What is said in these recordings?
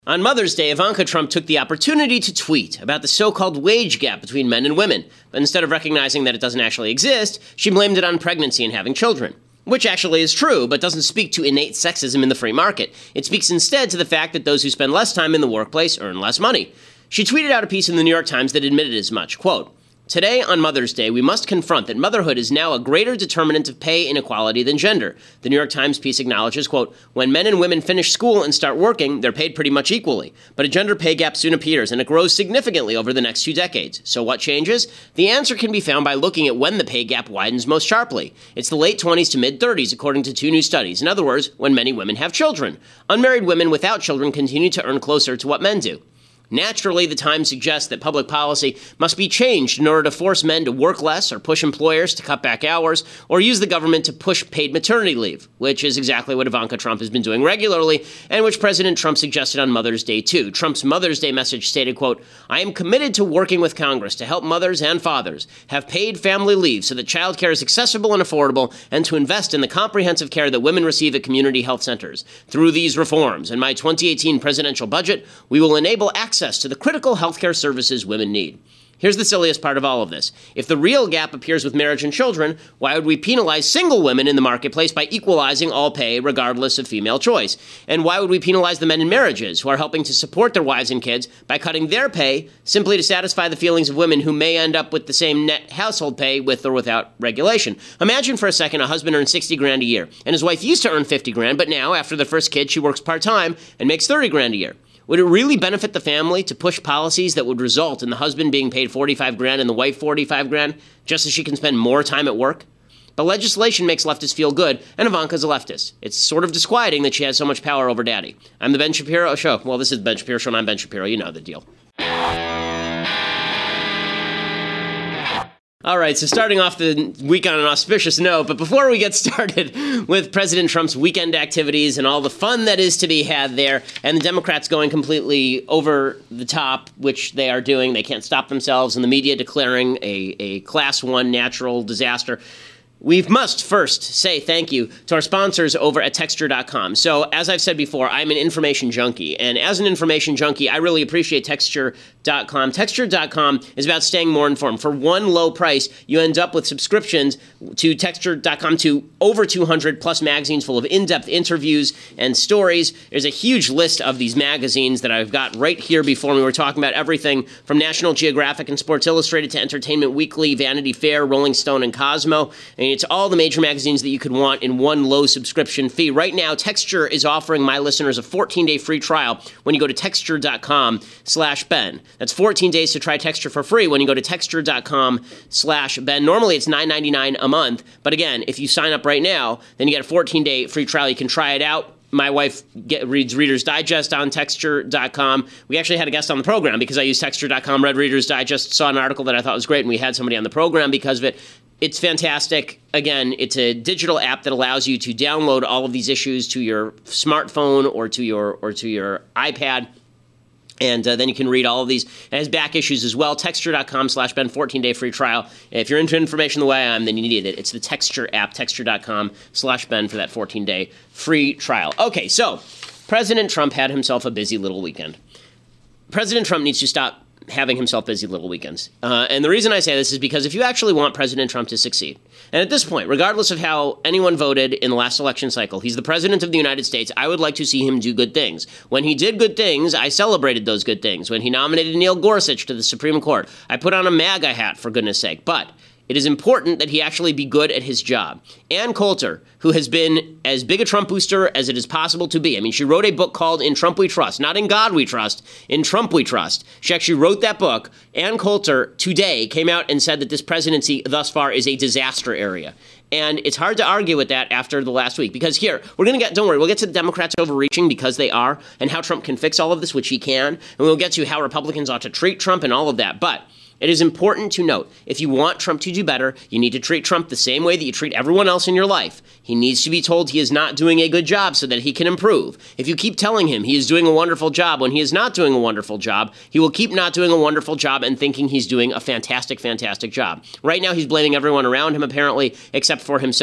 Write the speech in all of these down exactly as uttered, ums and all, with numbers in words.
On Mother's Day, Ivanka Trump took the opportunity to tweet about the so-called wage gap between men and women, but instead of recognizing that it doesn't actually exist, she blamed it on pregnancy and having children. Which actually is true, but doesn't speak to innate sexism in the free market. It speaks instead to the fact that those who spend less time in the workplace earn less money. She tweeted out a piece in the New York Times that admitted as much, quote, "Today, on Mother's Day, we must confront that motherhood is now a greater determinant of pay inequality than gender." The New York Times piece acknowledges, quote, "When men and women finish school and start working, they're paid pretty much equally. But a gender pay gap soon appears, and it grows significantly over the next two decades. So what changes? The answer can be found by looking at when the pay gap widens most sharply. It's the late twenties to mid-thirties, according to two new studies. In other words, when many women have children. Unmarried women without children continue to earn closer to what men do. Naturally, the Times suggests that public policy must be changed in order to force men to work less or push employers to cut back hours or use the government to push paid maternity leave, which is exactly what Ivanka Trump has been doing regularly and which President Trump suggested on Mother's Day, too. Trump's Mother's Day message stated, quote, "I am committed to working with Congress to help mothers and fathers have paid family leave so that childcare is accessible and affordable and to invest in the comprehensive care that women receive at community health centers. Through these reforms and my twenty eighteen presidential budget, we will enable access to the critical healthcare services women need." Here's the silliest part of all of this. If the real gap appears with marriage and children, why would we penalize single women in the marketplace by equalizing all pay regardless of female choice? And why would we penalize the men in marriages who are helping to support their wives and kids by cutting their pay simply to satisfy the feelings of women who may end up with the same net household pay with or without regulation? Imagine for a second a husband earns sixty grand a year, and his wife used to earn fifty grand, but now, after the first kid, she works part-time and makes thirty grand a year. Would it really benefit the family to push policies that would result in the husband being paid forty-five grand and the wife forty-five grand just so she can spend more time at work? But legislation makes leftists feel good, and Ivanka's a leftist. It's sort of disquieting that she has so much power over daddy. I'm the Ben Shapiro Show. Well, this is the Ben Shapiro Show, and I'm Ben Shapiro. You know the deal. All right, so starting off the week on an auspicious note, but before we get started with President Trump's weekend activities and all the fun that is to be had there, and the Democrats going completely over the top, which they are doing, they can't stop themselves, and the media declaring a, a class one natural disaster, we must first say thank you to our sponsors over at Texture dot com. So, as I've said before, I'm an information junkie. And as an information junkie, I really appreciate Texture dot com. Texture dot com is about staying more informed. For one low price, you end up with subscriptions to Texture dot com to over two hundred plus magazines full of in-depth interviews and stories. There's a huge list of these magazines that I've got right here before me. We're talking about everything from National Geographic and Sports Illustrated to Entertainment Weekly, Vanity Fair, Rolling Stone, and Cosmo. And it's all the major magazines that you could want in one low subscription fee. Right now, Texture is offering my listeners a fourteen-day free trial when you go to Texture dot com slash Ben. That's fourteen days to try Texture for free when you go to Texture dot com slash Ben. Normally, it's nine ninety-nine a month. But again, if you sign up right now, then you get a fourteen-day free trial. You can try it out. My wife get, reads Reader's Digest on Texture dot com. We actually had a guest on the program because I use Texture dot com, read Reader's Digest, saw an article that I thought was great, and we had somebody on the program because of it. It's fantastic. Again, it's a digital app that allows you to download all of these issues to your smartphone or to your or to your iPad. And uh, then you can read all of these. It has back issues as well. Texture dot com slash Ben, fourteen-day free trial. If you're into information the way I am, then you need it. It's the Texture app, Texture dot com slash Ben for that fourteen-day free trial. Okay, so President Trump had himself a busy little weekend. President Trump needs to stop having himself busy little weekends. Uh, and the reason I say this is because if you actually want President Trump to succeed, and at this point, regardless of how anyone voted in the last election cycle, he's the president of the United States, I would like to see him do good things. When he did good things, I celebrated those good things. When he nominated Neil Gorsuch to the Supreme Court, I put on a MAGA hat, for goodness sake. But it is important that he actually be good at his job. Ann Coulter, who has been as big a Trump booster as it is possible to be. I mean, she wrote a book called In Trump We Trust. Not In God We Trust, In Trump We Trust. She actually wrote that book. Ann Coulter today came out and said that this presidency thus far is a disaster area. And it's hard to argue with that after the last week. Because here, we're going to get, don't worry, we'll get to the Democrats overreaching because they are, and how Trump can fix all of this, which he can. And we'll get to how Republicans ought to treat Trump and all of that. But it is important to note, if you want Trump to do better, you need to treat Trump the same way that you treat everyone else in your life. He needs to be told he is not doing a good job so that he can improve. If you keep telling him he is doing a wonderful job when he is not doing a wonderful job, he will keep not doing a wonderful job and thinking he's doing a fantastic, fantastic job. Right now, he's blaming everyone around him, apparently, except for himself.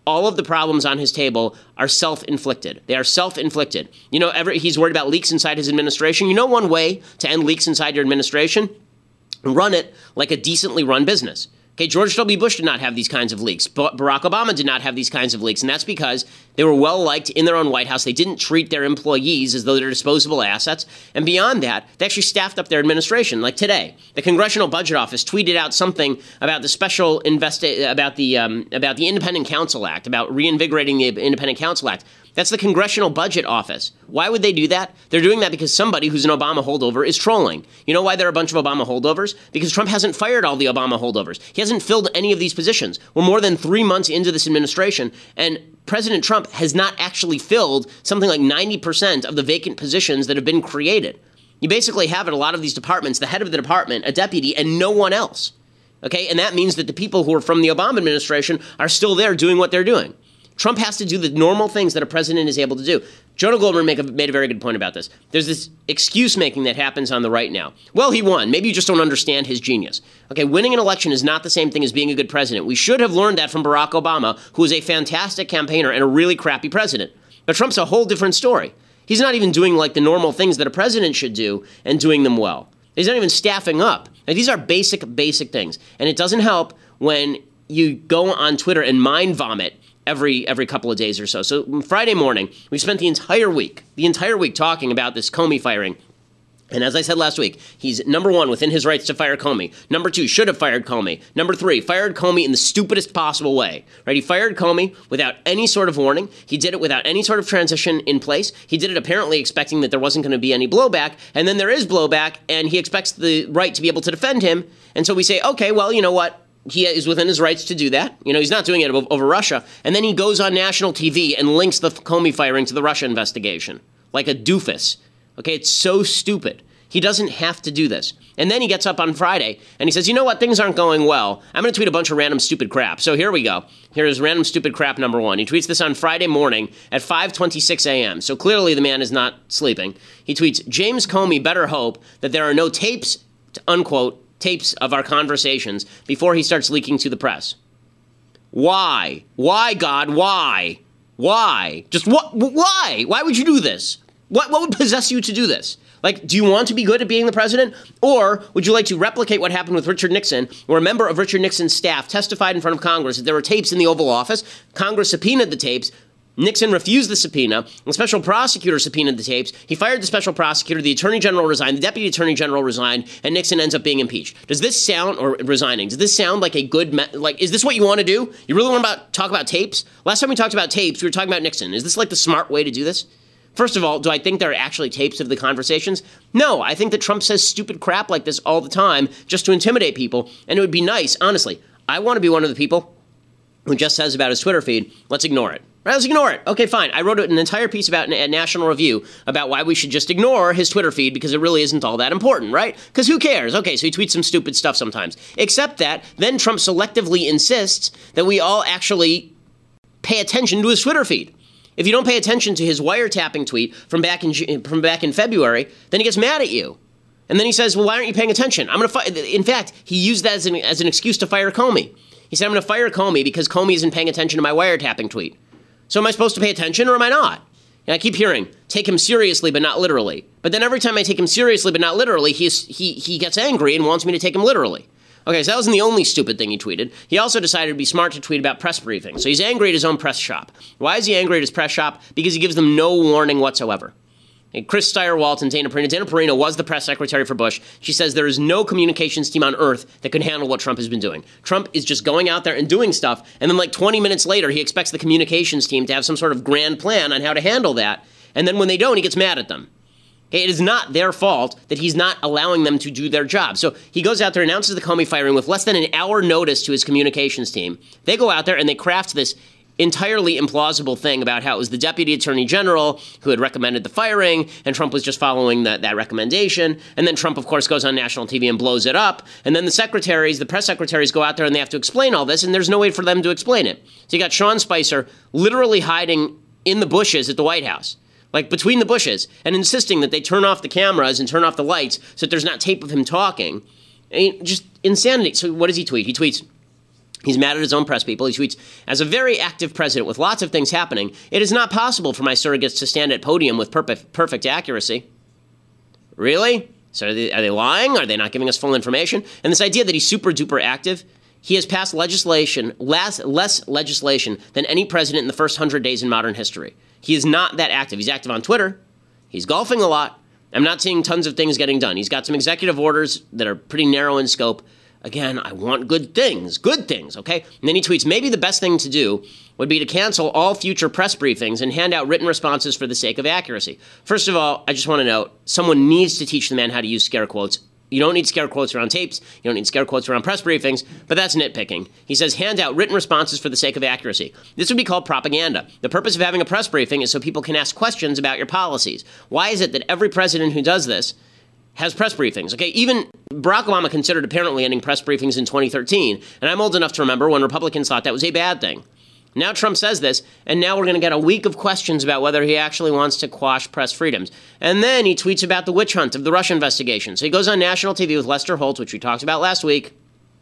all of the problems on his table are self-inflicted. They are self-inflicted. You know, every, he's worried about leaks inside his administration. You know one way to end leaks inside your administration? Run it like a decently run business. Okay, George W. Bush did not have these kinds of leaks. Barack Obama did not have these kinds of leaks, and that's because they were well-liked in their own White House. They didn't treat their employees as though they're disposable assets. And beyond that, they actually staffed up their administration. Like today, the Congressional Budget Office tweeted out something about the special investi- about the um, about the Independent Counsel Act, about reinvigorating the Independent Counsel Act. That's the Congressional Budget Office. Why would they do that? They're doing that because somebody who's an Obama holdover is trolling. You know why there are a bunch of Obama holdovers? Because Trump hasn't fired all the Obama holdovers. He hasn't filled any of these positions. We're more than three months into this administration, and President Trump has not actually filled something like ninety percent of the vacant positions that have been created. You basically have at a lot of these departments, the head of the department, a deputy, and no one else. Okay, and that means that the people who are from the Obama administration are still there doing what they're doing. Trump has to do the normal things that a president is able to do. Jonah Goldberg make a, made a very good point about this. There's this excuse-making that happens on the right now. Well, he won. Maybe you just don't understand his genius. Okay, winning an election is not the same thing as being a good president. We should have learned that from Barack Obama, who is a fantastic campaigner and a really crappy president. But Trump's a whole different story. He's not even doing like the normal things that a president should do and doing them well. He's not even staffing up. Now, these are basic, basic things. And it doesn't help when you go on Twitter and mind vomit every every couple of days or so. So Friday morning, we spent the entire week, the entire week talking about this Comey firing. And as I said last week, he's number one within his rights to fire Comey. Number two, should have fired Comey. Number three, fired Comey in the stupidest possible way. Right? He fired Comey without any sort of warning. He did it without any sort of transition in place. He did it apparently expecting that there wasn't going to be any blowback. And then there is blowback, and he expects the right to be able to defend him. And so we say, okay, well, you know what? He is within his rights to do that. You know, he's not doing it over, over Russia. And then he goes on national T V and links the Comey firing to the Russia investigation. Like a doofus. Okay, it's so stupid. He doesn't have to do this. And then he gets up on Friday and he says, you know what, things aren't going well. I'm going to tweet a bunch of random stupid crap. So here we go. Here is random stupid crap number one. He tweets this on Friday morning at five twenty-six a.m. So clearly the man is not sleeping. He tweets, James Comey better hope that there are no tapes, unquote, tapes of our conversations before he starts leaking to the press. Why? Why, God? Why? Why? Just what? Why? Why would you do this? What, what would possess you to do this? Like, do you want to be good at being the president? Or would you like to replicate what happened with Richard Nixon, where a member of Richard Nixon's staff testified in front of Congress that there were tapes in the Oval Office? Congress subpoenaed the tapes. Nixon refused the subpoena. The special prosecutor subpoenaed the tapes. He fired the special prosecutor. The attorney general resigned. The deputy attorney general resigned. And Nixon ends up being impeached. Does this sound, or resigning, does this sound like a good, me- like, is this what you want to do? You really want to about, talk about tapes? Last time we talked about tapes, we were talking about Nixon. Is this like the smart way to do this? First of all, do I think there are actually tapes of the conversations? No, I think that Trump says stupid crap like this all the time just to intimidate people. And it would be nice, honestly. I want to be one of the people who just says about his Twitter feed, let's ignore it. Right, let's ignore it. Okay, fine. I wrote an entire piece about at National Review about why we should just ignore his Twitter feed because it really isn't all that important, right? Because who cares? Okay, so he tweets some stupid stuff sometimes. Except that then Trump selectively insists that we all actually pay attention to his Twitter feed. If you don't pay attention to his wiretapping tweet from back in from back in February, then he gets mad at you. And then he says, well, why aren't you paying attention? I'm going to fi-. In fact, he used that as an, as an excuse to fire Comey. He said, I'm going to fire Comey because Comey isn't paying attention to my wiretapping tweet. So am I supposed to pay attention or am I not? And I keep hearing, take him seriously but not literally. But then every time I take him seriously but not literally, he's, he he gets angry and wants me to take him literally. Okay, so that wasn't the only stupid thing he tweeted. He also decided to be smart to tweet about press briefings. So he's angry at his own press shop. Why is he angry at his press shop? Because he gives them no warning whatsoever. And Chris Stirewalt and Dana Perino. Dana Perino was the press secretary for Bush. She says there is no communications team on earth that can handle what Trump has been doing. Trump is just going out there and doing stuff, and then like twenty minutes later, he expects the communications team to have some sort of grand plan on how to handle that. And then when they don't, he gets mad at them. Okay, it is not their fault that he's not allowing them to do their job. So he goes out there, announces the Comey firing with less than an hour notice to his communications team. They go out there and they craft this entirely implausible thing about how it was the deputy attorney general who had recommended the firing, and Trump was just following that, that recommendation. And then Trump, of course, goes on national T V and blows it up. And then the secretaries, the press secretaries go out there and they have to explain all this, and there's no way for them to explain it. So you got Sean Spicer literally hiding in the bushes at the White House, like between the bushes, and insisting that they turn off the cameras and turn off the lights so that there's not tape of him talking. I mean, just insanity. So what does he tweet? He tweets, He's mad at his own press people. He tweets, as a very active president with lots of things happening, it is not possible for my surrogates to stand at podium with perfect, perfect accuracy. Really? So are they, are they lying? Are they not giving us full information? And this idea that he's super duper active, he has passed legislation, less, less legislation than any president in the first hundred days in modern history. He is not that active. He's active on Twitter. He's golfing a lot. I'm not seeing tons of things getting done. He's got some executive orders that are pretty narrow in scope. Again, I want good things, good things, okay? And then he tweets, maybe the best thing to do would be to cancel all future press briefings and hand out written responses for the sake of accuracy. First of all, I just want to note, someone needs to teach the man how to use scare quotes. You don't need scare quotes around tapes. You don't need scare quotes around press briefings, but that's nitpicking. He says, hand out written responses for the sake of accuracy. This would be called propaganda. The purpose of having a press briefing is so people can ask questions about your policies. Why is it that every president who does this has press briefings? Okay, even Barack Obama considered apparently ending press briefings in twenty thirteen, and I'm old enough to remember when Republicans thought that was a bad thing. Now Trump says this, and now we're going to get a week of questions about whether he actually wants to quash press freedoms. And then he tweets about the witch hunt of the Russia investigation. So he goes on national T V with Lester Holt, which we talked about last week,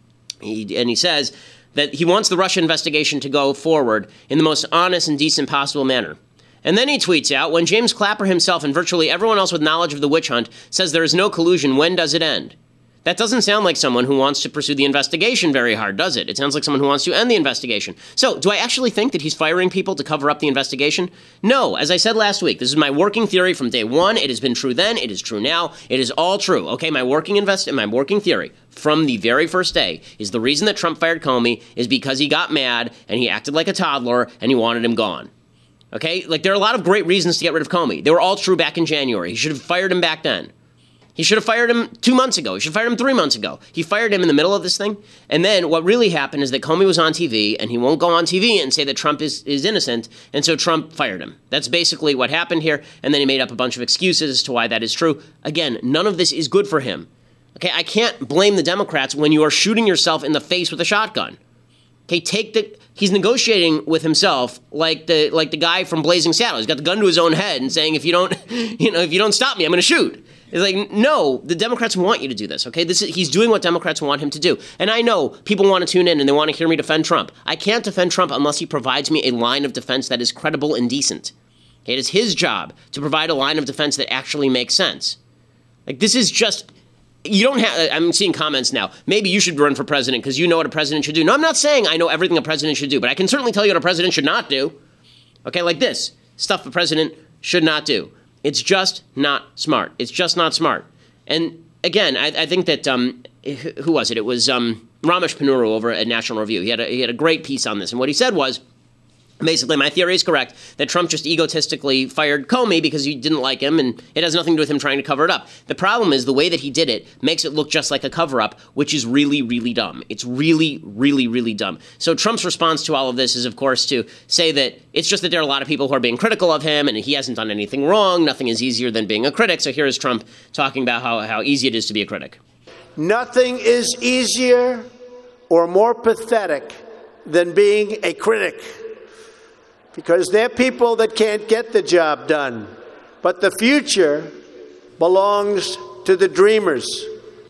he, and he says that he wants the Russia investigation to go forward in the most honest and decent possible manner. And then he tweets out, when James Clapper himself and virtually everyone else with knowledge of the witch hunt says there is no collusion, when does it end? That doesn't sound like someone who wants to pursue the investigation very hard, does it? It sounds like someone who wants to end the investigation. So, do I actually think that he's firing people to cover up the investigation? No. As I said last week, this is my working theory from day one. It has been true then. It is true now. It is all true. Okay, my working invest- my working theory from the very first day is the reason that Trump fired Comey is because he got mad and he acted like a toddler and he wanted him gone. Okay? Like, there are a lot of great reasons to get rid of Comey. They were all true back in January. He should have fired him back then. He should have fired him two months ago. He should have fired him three months ago. He fired him in the middle of this thing. And then what really happened is that Comey was on T V, and he won't go on T V and say that Trump is, is innocent, and so Trump fired him. That's basically what happened here, and then he made up a bunch of excuses as to why that is true. Again, none of this is good for him. Okay, I can't blame the Democrats when you are shooting yourself in the face with a shotgun. Okay, take the... He's negotiating with himself like the like the guy from Blazing Saddles. He's got the gun to his own head and saying, if you don't, you know, if you don't stop me, I'm going to shoot. It's like, no, the Democrats want you to do this, okay? This is, he's doing what Democrats want him to do. And I know people want to tune in and they want to hear me defend Trump. I can't defend Trump unless he provides me a line of defense that is credible and decent. Okay, it is his job to provide a line of defense that actually makes sense. Like, this is just... You don't have, I'm seeing comments now, maybe you should run for president because you know what a president should do. No, I'm not saying I know everything a president should do, but I can certainly tell you what a president should not do. Okay, like this, stuff a president should not do. It's just not smart. It's just not smart. And again, I, I think that, um, who was it? It was um, Ramesh Ponnuru over at National Review. He had, a, he had a great piece on this, and what he said was, basically, my theory is correct, that Trump just egotistically fired Comey because he didn't like him, and it has nothing to do with him trying to cover it up. The problem is the way that he did it makes it look just like a cover-up, which is really, really dumb. It's really, really, really dumb. So Trump's response to all of this is, of course, to say that it's just that there are a lot of people who are being critical of him, and he hasn't done anything wrong. Nothing is easier than being a critic. So here is Trump talking about how, how easy it is to be a critic. Nothing is easier or more pathetic than being a critic. Because they're people that can't get the job done. But the future belongs to the dreamers.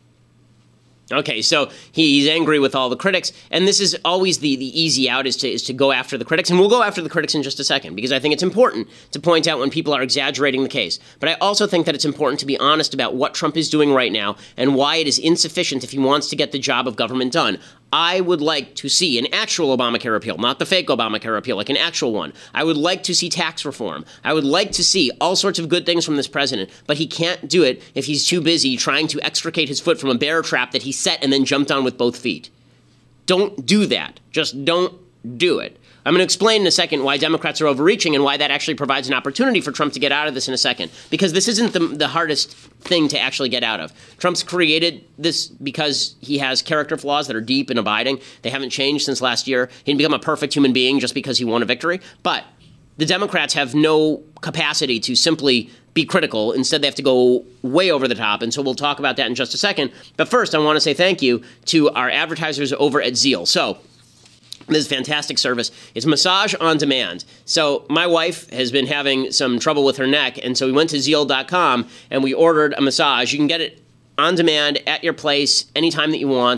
Okay, so he's angry with all the critics, and this is always the, the easy out is to is to go after the critics, and we'll go after the critics in just a second, because I think it's important to point out when people are exaggerating the case. But I also think that it's important to be honest about what Trump is doing right now and why it is insufficient if he wants to get the job of government done. I would like to see an actual Obamacare repeal, not the fake Obamacare repeal, like an actual one. I would like to see tax reform. I would like to see all sorts of good things from this president, but he can't do it if he's too busy trying to extricate his foot from a bear trap that he set and then jumped on with both feet. Don't do that. Just don't do it. I'm going to explain in a second why Democrats are overreaching and why that actually provides an opportunity for Trump to get out of this in a second, because this isn't the, the hardest thing to actually get out of. Trump's created this because he has character flaws that are deep and abiding. They haven't changed since last year. He didn't become a perfect human being just because he won a victory. But the Democrats have no capacity to simply be critical. Instead, they have to go way over the top. And so we'll talk about that in just a second. But first, I want to say thank you to our advertisers over at Zeal. So this is fantastic service. It's massage on demand. So my wife has been having some trouble with her neck, and so we went to zeal dot com and we ordered a massage. You can get it on demand at your place anytime that you want.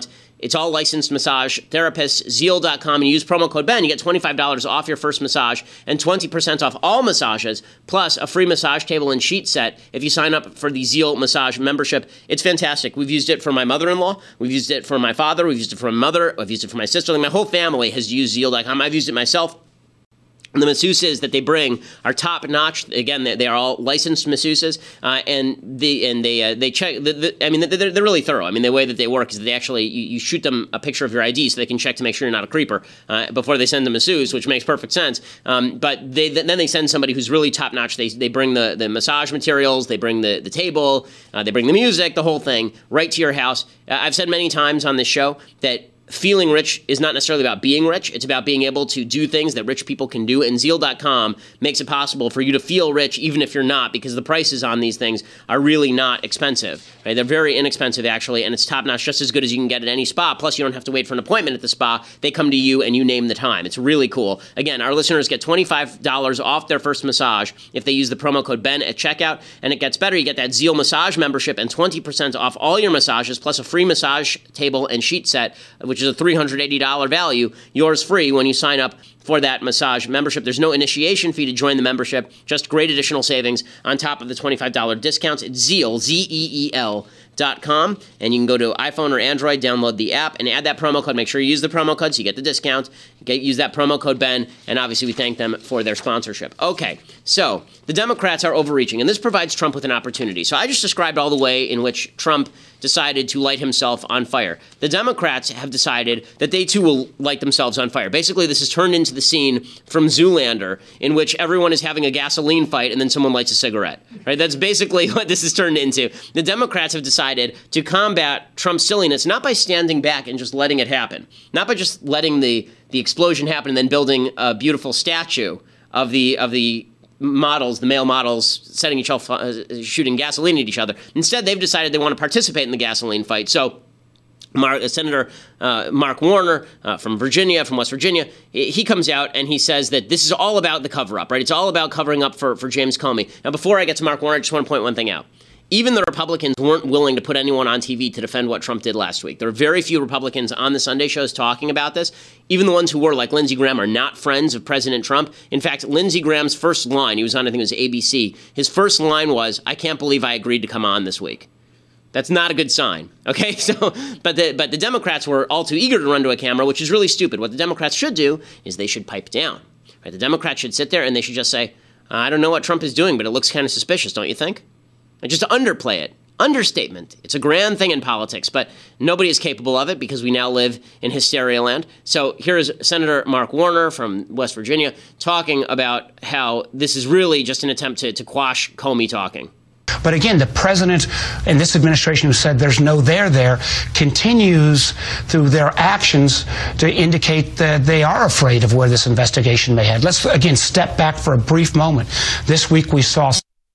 It's all licensed massage therapists, zeal dot com, and you use promo code Ben. You get twenty-five dollars off your first massage and twenty percent off all massages, plus a free massage table and sheet set if you sign up for the Zeal Massage membership. It's fantastic. We've used it for my mother-in-law. We've used it for my father. We've used it for my mother. I've used it for my sister. Like, my whole family has used zeal dot com. I've used it myself. And the masseuses that they bring are top notch. Again, they, they are all licensed masseuses, uh, and the and they uh, they check. The, the, I mean, they're, they're really thorough. I mean, the way that they work is that they actually you, you shoot them a picture of your I D so they can check to make sure you're not a creeper uh, before they send the masseuse, which makes perfect sense. Um, but they then they send somebody who's really top notch. They they bring the, the massage materials, they bring the the table, uh, they bring the music, the whole thing right to your house. Uh, I've said many times on this show that feeling rich is not necessarily about being rich. It's about being able to do things that rich people can do. And zeal dot com makes it possible for you to feel rich even if you're not, because the prices on these things are really not expensive. Right? They're very inexpensive, actually, and it's top-notch, just as good as you can get at any spa. Plus, you don't have to wait for an appointment at the spa. They come to you and you name the time. It's really cool. Again, our listeners get twenty-five dollars off their first massage if they use the promo code Ben at checkout. And it gets better. You get that Zeal Massage membership and twenty percent off all your massages, plus a free massage table and sheet set, which is a three hundred eighty dollars value, yours free when you sign up for that massage membership. There's no initiation fee to join the membership, just great additional savings on top of the twenty-five dollars discounts. It's Zeal, Z E E L, dot com, and you can go to iPhone or Android, download the app, and add that promo code. Make sure you use the promo code so you get the discount. Get, use that promo code Ben, and obviously we thank them for their sponsorship. Okay, so the Democrats are overreaching, and this provides Trump with an opportunity. So I just described all the way in which Trump decided to light himself on fire. The Democrats have decided that they too will light themselves on fire. Basically, this has turned into the scene from Zoolander, in which everyone is having a gasoline fight and then someone lights a cigarette. Right? That's basically what this has turned into. The Democrats have decided to combat Trump's silliness not by standing back and just letting it happen, not by just letting the, the explosion happen and then building a beautiful statue of the of the models, the male models, setting each other, uh, shooting gasoline at each other. Instead, they've decided they want to participate in the gasoline fight. So Mark, uh, Senator uh, Mark Warner uh, from Virginia, from West Virginia, he comes out and he says that this is all about the cover-up, right? It's all about covering up for, for James Comey. Now, before I get to Mark Warner, I just want to point one thing out. Even the Republicans weren't willing to put anyone on T V to defend what Trump did last week. There are very few Republicans on the Sunday shows talking about this. Even the ones who were, like Lindsey Graham, are not friends of President Trump. In fact, Lindsey Graham's first line, he was on, I think it was A B C, his first line was, "I can't believe I agreed to come on this week." That's not a good sign, okay? So, but the but the Democrats were all too eager to run to a camera, which is really stupid. What the Democrats should do is they should pipe down. Right? The Democrats should sit there and they should just say, "I don't know what Trump is doing, but it looks kind of suspicious, don't you think?" And just to underplay it. Understatement. It's a grand thing in politics, but nobody is capable of it because we now live in hysteria land. So here is Senator Mark Warner from West Virginia talking about how this is really just an attempt to, to quash Comey talking. But again, the president and this administration who said there's no there there continues through their actions to indicate that they are afraid of where this investigation may head. Let's, again, step back for a brief moment. This week we saw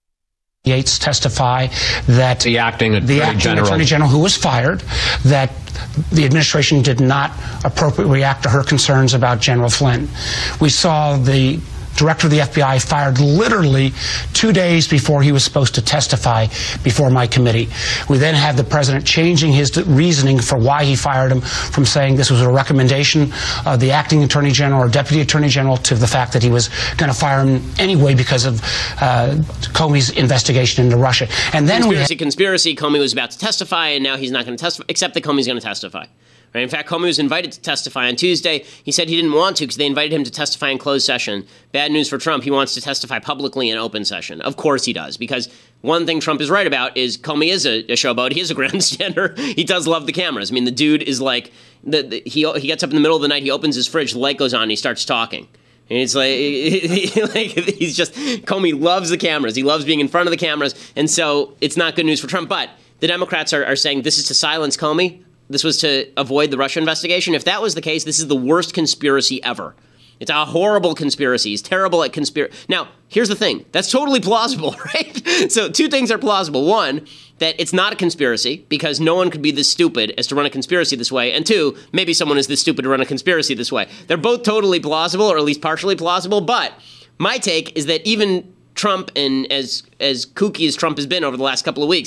Yates testify that the acting attorney, the acting general. attorney general who was fired, that the administration did not appropriately react to her concerns about General Flynn. We saw the director of the F B I fired literally two days before he was supposed to testify before my committee. We then had the president changing his reasoning for why he fired him from saying this was a recommendation of the acting attorney general or deputy attorney general to the fact that he was going to fire him anyway because of uh, Comey's investigation into Russia. And then conspiracy, we had- conspiracy. Comey was about to testify, and now he's not going to testify, except that Comey's going to testify. Right? In fact, Comey was invited to testify on Tuesday. He said he didn't want to because they invited him to testify in closed session. Bad news for Trump. He wants to testify publicly in open session. Of course he does, because one thing Trump is right about is Comey is a, a showboat. He is a grandstander. He does love the cameras. I mean, the dude is like, the, the, he, he gets up in the middle of the night, he opens his fridge, the light goes on, and he starts talking. And it's like, like he's just, Comey loves the cameras. He loves being in front of the cameras. And so it's not good news for Trump. But the Democrats are, are saying this is to silence Comey. This was to avoid the Russia investigation. If that was the case, this is the worst conspiracy ever. It's a horrible conspiracy. He's terrible at conspiracy. Now, here's the thing. That's totally plausible, right? So two things are plausible. One, that it's not a conspiracy because no one could be this stupid as to run a conspiracy this way. And two, maybe someone is this stupid to run a conspiracy this way. They're both totally plausible, or at least partially plausible. But my take is that even Trump, and as as kooky as Trump has been over the last couple of weeks,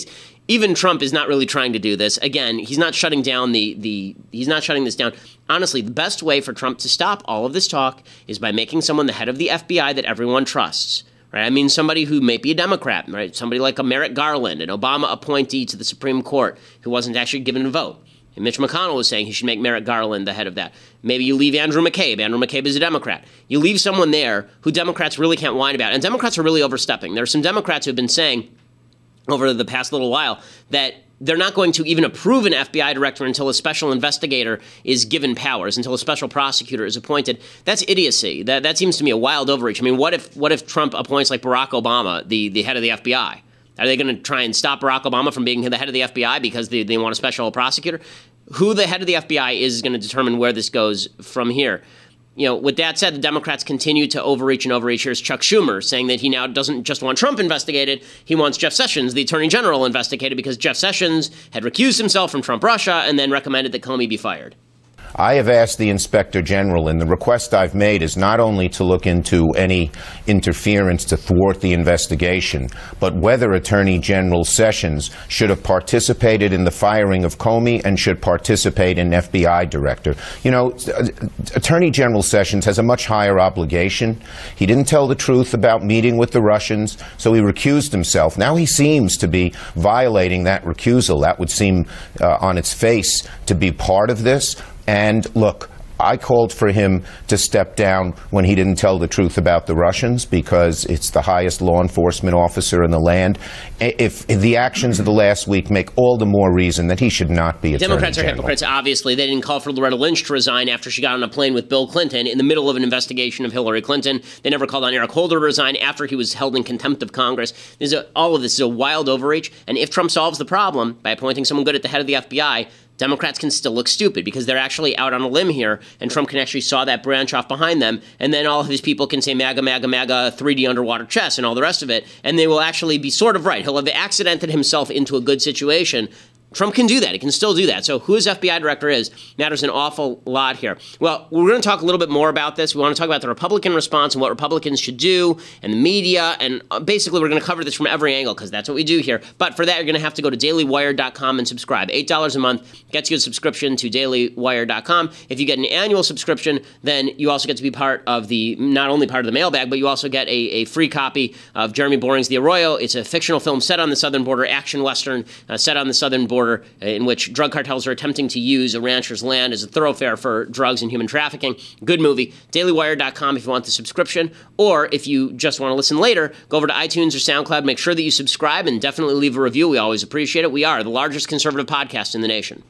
even Trump is not really trying to do this. Again, he's not shutting down the, the he's not shutting this down. Honestly, the best way for Trump to stop all of this talk is by making someone the head of the F B I that everyone trusts. Right? I mean, somebody who may be a Democrat, right? Somebody like a Merrick Garland, an Obama appointee to the Supreme Court who wasn't actually given a vote. And Mitch McConnell was saying he should make Merrick Garland the head of that. Maybe you leave Andrew McCabe. Andrew McCabe is a Democrat. You leave someone there who Democrats really can't whine about. And Democrats are really overstepping. There are some Democrats who have been saying over the past little while that they're not going to even approve an F B I director until a special investigator is given powers, until a special prosecutor is appointed. That's idiocy. That that seems to me a wild overreach. I mean, what if what if Trump appoints like Barack Obama, the, the head of the F B I? Are they going to try and stop Barack Obama from being the head of the F B I because they, they want a special prosecutor? Who the head of the F B I is is going to determine where this goes from here. You know, with that said, the Democrats continue to overreach and overreach. Here's Chuck Schumer saying that he now doesn't just want Trump investigated. He wants Jeff Sessions, the attorney general, investigated because Jeff Sessions had recused himself from Trump Russia and then recommended that Comey be fired. I have asked the Inspector General, and the request I've made is not only to look into any interference to thwart the investigation, but whether Attorney General Sessions should have participated in the firing of Comey and should participate in F B I director. You know, Attorney General Sessions has a much higher obligation. He didn't tell the truth about meeting with the Russians, so he recused himself. Now he seems to be violating that recusal. That would seem uh, on its face to be part of this. And look, I called for him to step down when he didn't tell the truth about the Russians because it's the highest law enforcement officer in the land. If, if the actions of the last week make all the more reason that he should not be Attorney Democrats General. are hypocrites, obviously. They didn't call for Loretta Lynch to resign after she got on a plane with Bill Clinton in the middle of an investigation of Hillary Clinton. They never called on Eric Holder to resign after he was held in contempt of Congress. There's a, all of this is a wild overreach. And if Trump solves the problem by appointing someone good at the head of the F B I, Democrats can still look stupid because they're actually out on a limb here, and Trump can actually saw that branch off behind them, and then all of his people can say MAGA, MAGA, MAGA, three D underwater chess, and all the rest of it, and they will actually be sort of right. He'll have accidented himself into a good situation. Trump can do that. He can still do that. So who his F B I director is matters an awful lot here. Well, we're going to talk a little bit more about this. We want to talk about the Republican response and what Republicans should do and the media. And basically, we're going to cover this from every angle because that's what we do here. But for that, you're going to have to go to daily wire dot com and subscribe. eight dollars a month gets you a subscription to daily wire dot com. If you get an annual subscription, then you also get to be part of the, not only part of the mailbag, but you also get a, a free copy of Jeremy Boring's The Arroyo. It's a fictional film set on the southern border, action western uh, set on the southern border, in which drug cartels are attempting to use a rancher's land as a thoroughfare for drugs and human trafficking. Good movie. daily wire dot com if you want the subscription, or if you just want to listen later, go over to iTunes or SoundCloud. Make sure that you subscribe and definitely leave a review. We always appreciate it. We are the largest conservative podcast in the nation.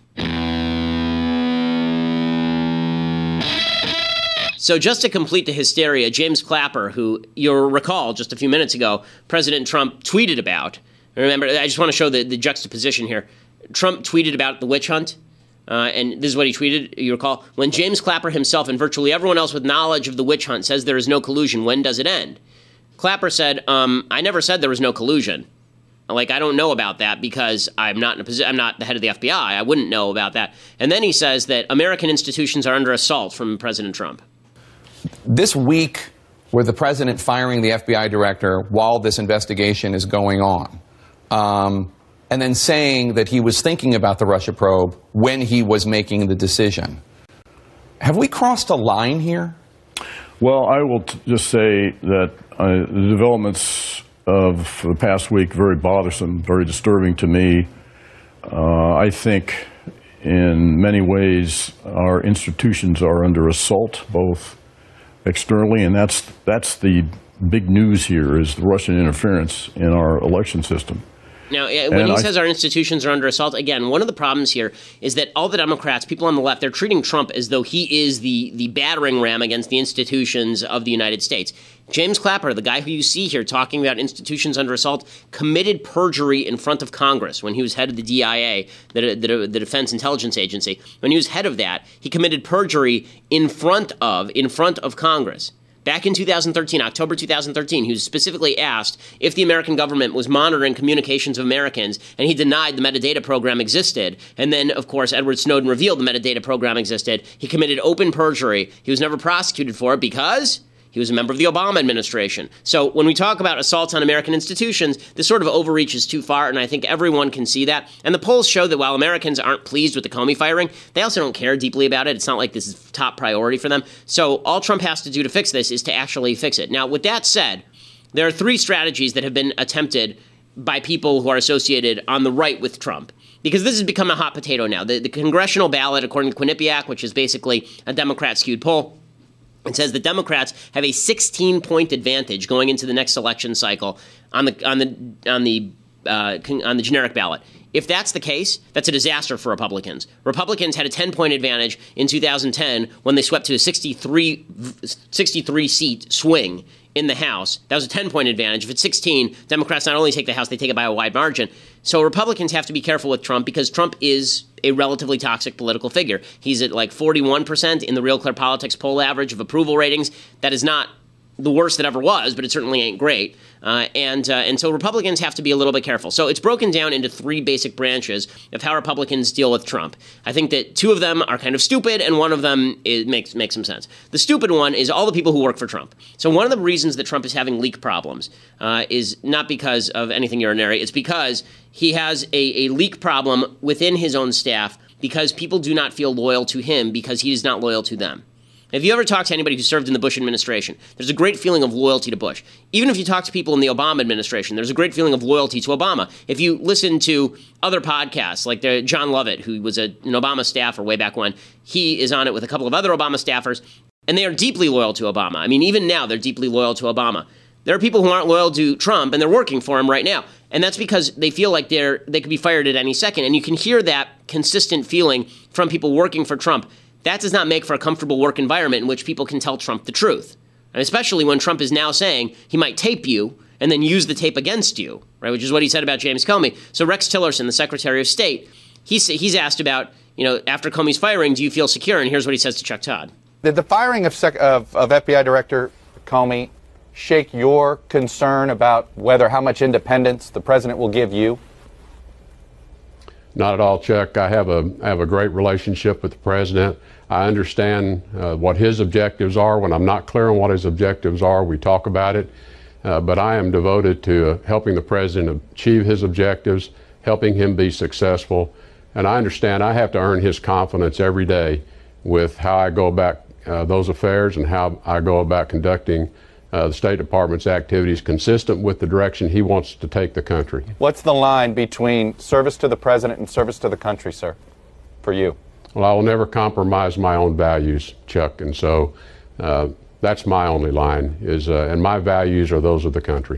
So just to complete the hysteria, James Clapper, who you'll recall just a few minutes ago, President Trump tweeted about. Remember, I just want to show the, the juxtaposition here. Trump tweeted about the witch hunt, uh, and this is what he tweeted, you recall. When James Clapper himself and virtually everyone else with knowledge of the witch hunt says there is no collusion, when does it end? Clapper said, um, I never said there was no collusion. Like, I don't know about that because I'm not in a position, I'm not the head of the F B I. I wouldn't know about that. And then he says that American institutions are under assault from President Trump. This week, with the president firing the F B I director while this investigation is going on, um, and then saying that he was thinking about the Russia probe when he was making the decision. Have we crossed a line here? Well, I will t- just say that uh, the developments of the past week, very bothersome, very disturbing to me. Uh, I think in many ways our institutions are under assault, both externally, and that's, that's the big news here, is the Russian interference in our election system. Now, when and he I, says our institutions are under assault, again, one of the problems here is that all the Democrats, people on the left, they're treating Trump as though he is the, the battering ram against the institutions of the United States. James Clapper, the guy who you see here talking about institutions under assault, committed perjury in front of Congress when he was head of the D I A, the, the, the Defense Intelligence Agency. When he was head of that, he committed perjury in front of, in front of Congress. Back in two thousand thirteen, October two thousand thirteen, he was specifically asked if the American government was monitoring communications of Americans, and he denied the metadata program existed. And then, of course, Edward Snowden revealed the metadata program existed. He committed open perjury. He was never prosecuted for it because He was a member of the Obama administration. So when we talk about assaults on American institutions, this sort of overreach is too far, and I think everyone can see that. And the polls show that while Americans aren't pleased with the Comey firing, they also don't care deeply about it. It's not like this is top priority for them. So all Trump has to do to fix this is to actually fix it. Now, with that said, there are three strategies that have been attempted by people who are associated on the right with Trump, because this has become a hot potato now. The, the congressional ballot, according to Quinnipiac, which is basically a Democrat-skewed poll, it says the Democrats have a sixteen-point advantage going into the next election cycle on the on the on the uh, on the generic ballot. If that's the case, that's a disaster for Republicans. Republicans had a ten-point advantage in two thousand ten when they swept to a sixty-three, sixty-three seat swing in the House. That was a ten-point advantage. If it's sixteen, Democrats not only take the House, they take it by a wide margin. So Republicans have to be careful with Trump because Trump is a relatively toxic political figure. He's at like forty-one percent in the Real Clear Politics poll average of approval ratings. That is not the worst that ever was, but it certainly ain't great. Uh, and uh, and so Republicans have to be a little bit careful. So it's broken down into three basic branches of how Republicans deal with Trump. I think that two of them are kind of stupid, and one of them is, makes makes some sense. The stupid one is all the people who work for Trump. So one of the reasons that Trump is having leak problems uh, is not because of anything urinary. It's because he has a, a leak problem within his own staff because people do not feel loyal to him because he is not loyal to them. If you ever talk to anybody who served in the Bush administration, there's a great feeling of loyalty to Bush. Even if you talk to people in the Obama administration, there's a great feeling of loyalty to Obama. If you listen to other podcasts, like the John Lovett, who was a, an Obama staffer way back when, he is on it with a couple of other Obama staffers, and they are deeply loyal to Obama. I mean, even now, they're deeply loyal to Obama. There are people who aren't loyal to Trump, and they're working for him right now. And that's because they feel like they're they could be fired at any second. And you can hear that consistent feeling from people working for Trump. That does not make for a comfortable work environment in which people can tell Trump the truth. And especially when Trump is now saying he might tape you and then use the tape against you, right? Which is what he said about James Comey. So Rex Tillerson, the Secretary of State, he's, he's asked about, you know, after Comey's firing, do you feel secure? And here's what he says to Chuck Todd. Did the firing of, Sec- of, of F B I Director Comey shake your concern about whether how much independence the president will give you? Not at all, Chuck. I have a I have a great relationship with the president. I understand uh, what his objectives are. When I'm not clear on what his objectives are, we talk about it. Uh, but I am devoted to uh, helping the president achieve his objectives, helping him be successful. And I understand I have to earn his confidence every day with how I go about uh, those affairs and how I go about conducting Uh, the State Department's activities consistent with the direction he wants to take the country. What's the line between service to the president and service to the country, sir, for you? Well, I will never compromise my own values, Chuck, and so uh, that's my only line, is, uh, and my values are those of the country.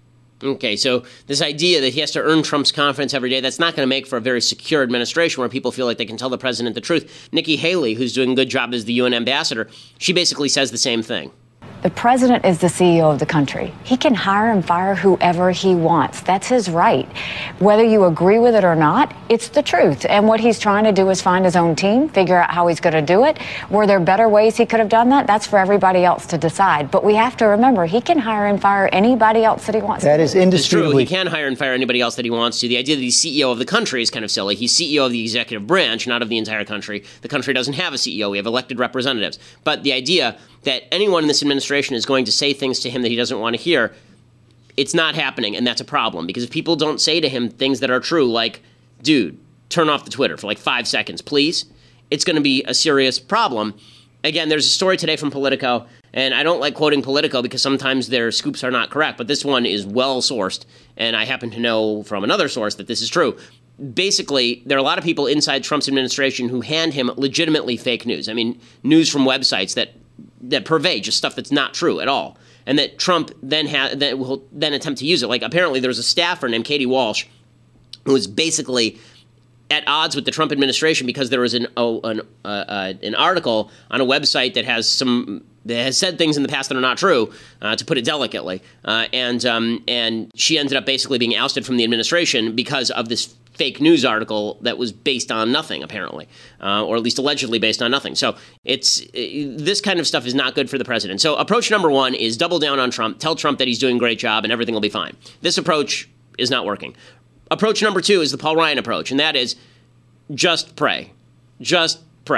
Okay, so this idea that he has to earn Trump's confidence every day, that's not going to make for a very secure administration where people feel like they can tell the president the truth. Nikki Haley, who's doing a good job as the U N ambassador, she basically says the same thing. The president is the C E O of the country. He can hire and fire whoever he wants. That's his right. Whether you agree with it or not, it's the truth. And what he's trying to do is find his own team, figure out how he's going to do it. Were there better ways he could have done that? That's for everybody else to decide. But we have to remember, he can hire and fire anybody else that he wants that to. That is indisputably. It's true. He can hire and fire anybody else that he wants to. The idea that he's C E O of the country is kind of silly. He's C E O of the executive branch, not of the entire country. The country doesn't have a C E O. We have elected representatives. But the idea that anyone in this administration is going to say things to him that he doesn't want to hear, it's not happening, and that's a problem. Because if people don't say to him things that are true, like, dude, turn off the Twitter for like five seconds, please, it's going to be a serious problem. Again, there's a story today from Politico, and I don't like quoting Politico because sometimes their scoops are not correct, but this one is well-sourced, and I happen to know from another source that this is true. Basically, there are a lot of people inside Trump's administration who hand him legitimately fake news. I mean, news from websites that that pervade just stuff that's not true at all, and that Trump then ha- that will then attempt to use it. Like apparently there was a staffer named Katie Walsh who was basically at odds with the Trump administration because there was an oh, an uh, uh, an article on a website that has some that has said things in the past that are not true, uh, to put it delicately, uh, and um, and she ended up basically being ousted from the administration because of this fake news article that was based on nothing, apparently, uh, or at least allegedly based on nothing. So it's it, this kind of stuff is not good for the president. So approach number one is double down on Trump, tell Trump that he's doing a great job and everything will be fine. This approach is not working. Approach number two is the Paul Ryan approach, and that is just pray. Just pray.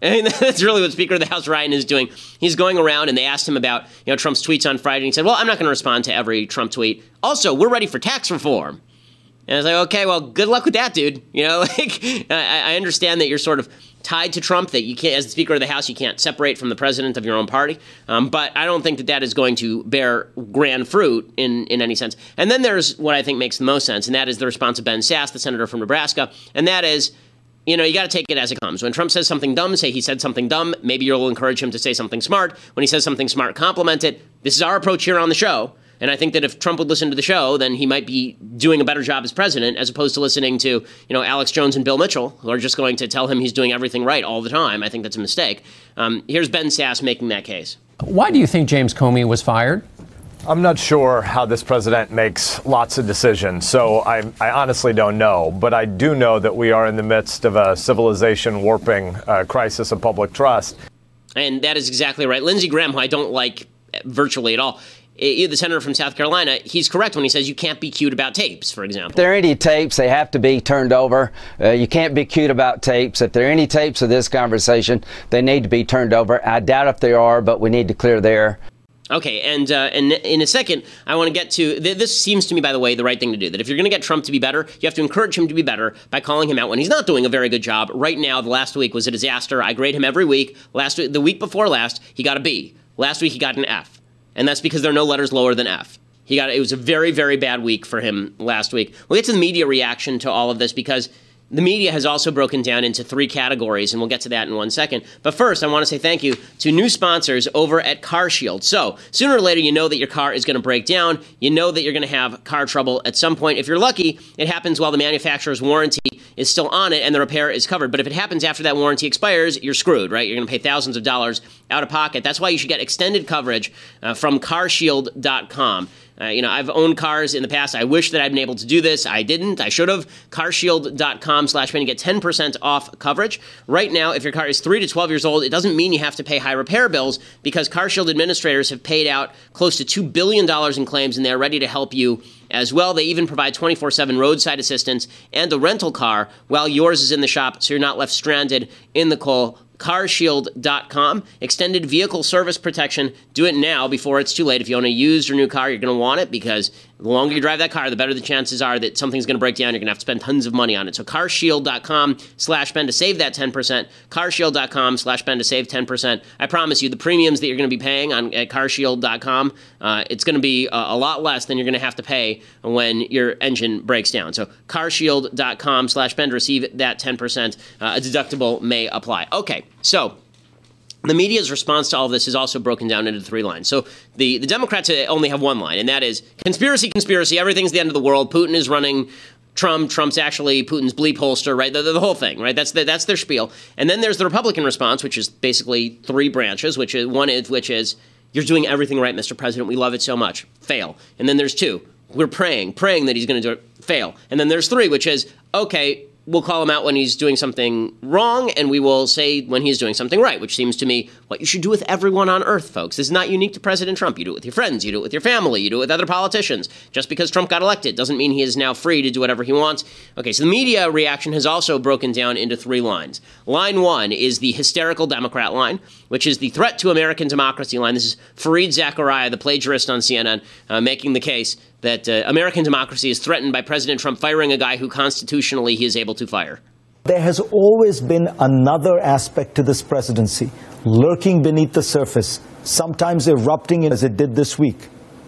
And that's really what Speaker of the House Ryan is doing. He's going around, and they asked him about, you know, Trump's tweets on Friday, and he said, well, I'm not going to respond to every Trump tweet. Also, we're ready for tax reform. And I was like, okay, well, good luck with that, dude. You know, like, I, I understand that you're sort of tied to Trump, that you can't, as the Speaker of the House, you can't separate from the president of your own party. Um, but I don't think that that is going to bear grand fruit in, in any sense. And then there's what I think makes the most sense, and that is the response of Ben Sasse, the senator from Nebraska. And that is, you know, you got to take it as it comes. When Trump says something dumb, say he said something dumb. Maybe you'll encourage him to say something smart. When he says something smart, compliment it. This is our approach here on the show. And I think that if Trump would listen to the show, then he might be doing a better job as president, as opposed to listening to, you know, Alex Jones and Bill Mitchell, who are just going to tell him he's doing everything right all the time. I think that's a mistake. Um, here's Ben Sasse making that case. Why do you think James Comey was fired? I'm not sure how this president makes lots of decisions, so I, I honestly don't know. But I do know that we are in the midst of a civilization warping uh, crisis of public trust. And that is exactly right. Lindsey Graham, who I don't like virtually at all, the senator from South Carolina, he's correct when he says you can't be cute about tapes, for example. If there are any tapes, they have to be turned over. Uh, you can't be cute about tapes. If there are any tapes of this conversation, they need to be turned over. I doubt if there are, but we need to clear the air. Okay, and uh, and in a second, I want to get to, th- this seems to me, by the way, the right thing to do, that if you're going to get Trump to be better, you have to encourage him to be better by calling him out when he's not doing a very good job. Right now, the last week was a disaster. I grade him every week. Last week, the week before last, he got a B. Last week, he got an F. And that's because there are no letters lower than F. He got, it was a very, very bad week for him last week. We'll get to the media reaction to all of this, because the media has also broken down into three categories, and we'll get to that in one second. But first, I want to say thank you to new sponsors over at CarShield. So sooner or later, you know that your car is going to break down. You know that you're going to have car trouble at some point. If you're lucky, it happens while the manufacturer's warranty is still on it and the repair is covered. But if it happens after that warranty expires, you're screwed, right? You're going to pay thousands of dollars out of pocket. That's why you should get extended coverage uh, from car shield dot com. Uh, you know, I've owned cars in the past. I wish that I'd been able to do this. I didn't. I should have. car shield dot com slash penny. Get ten percent off coverage. Right now, if your car is three to twelve years old, it doesn't mean you have to pay high repair bills, because CarShield administrators have paid out close to two billion dollars in claims, and they're ready to help you as well. They even provide twenty-four seven roadside assistance and a rental car while yours is in the shop, so you're not left stranded in the cold. car shield dot com. Extended vehicle service protection. Do it now before it's too late. If you own a used or new car, you're going to want it, because the longer you drive that car, the better the chances are that something's going to break down. You're going to have to spend tons of money on it. So car shield dot com slash Ben to save that ten percent. car shield dot com slash Ben to save ten percent. I promise you, the premiums that you're going to be paying on at car shield dot com, uh, it's going to be a, a lot less than you're going to have to pay when your engine breaks down. So car shield dot com slash Ben to receive that ten percent. Uh, a deductible may apply. Okay, so the media's response to all of this is also broken down into three lines. So the, the Democrats only have one line, and that is conspiracy, conspiracy, everything's the end of the world. Putin is running Trump. Trump's actually Putin's bleep holster, right? The, the, the whole thing, right? That's the, that's their spiel. And then there's the Republican response, which is basically three branches, which is one is which is you're doing everything right, Mister President. We love it so much. Fail. And then there's two. We're praying, praying that he's going to do it. Fail. And then there's three, which is, okay, we'll call him out when he's doing something wrong, and we will say when he's doing something right, which seems to me what you should do with everyone on earth, folks. This is not unique to President Trump. You do it with your friends. You do it with your family. You do it with other politicians. Just because Trump got elected doesn't mean he is now free to do whatever he wants. Okay, so the media reaction has also broken down into three lines. Line one is the hysterical Democrat line, which is the threat to American democracy line. This is Fareed Zakaria, the plagiarist on C N N, uh, making the case that uh, American democracy is threatened by President Trump firing a guy who constitutionally he is able to fire. There has always been another aspect to this presidency, lurking beneath the surface, sometimes erupting as it did this week.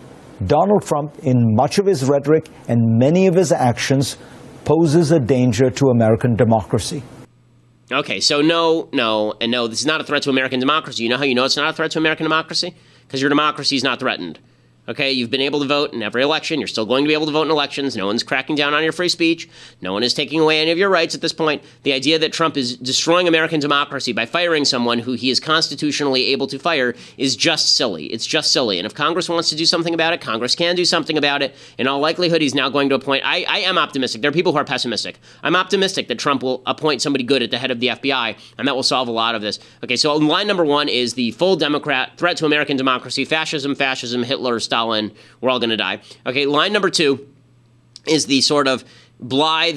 Donald Trump, in much of his rhetoric and many of his actions, poses a danger to American democracy. Okay, so no, no, and no, this is not a threat to American democracy. You know how you know it's not a threat to American democracy? Because your democracy is not threatened. Okay, you've been able to vote in every election. You're still going to be able to vote in elections. No one's cracking down on your free speech. No one is taking away any of your rights at this point. The idea that Trump is destroying American democracy by firing someone who he is constitutionally able to fire is just silly. It's just silly. And if Congress wants to do something about it, Congress can do something about it. In all likelihood, he's now going to appoint... I, I am optimistic. There are people who are pessimistic. I'm optimistic that Trump will appoint somebody good at the head of the F B I, and that will solve a lot of this. Okay, so line number one is the full Democrat threat to American democracy, fascism, fascism, Hitler, Stalin. We're all going to die. Okay, line number two is the sort of blithe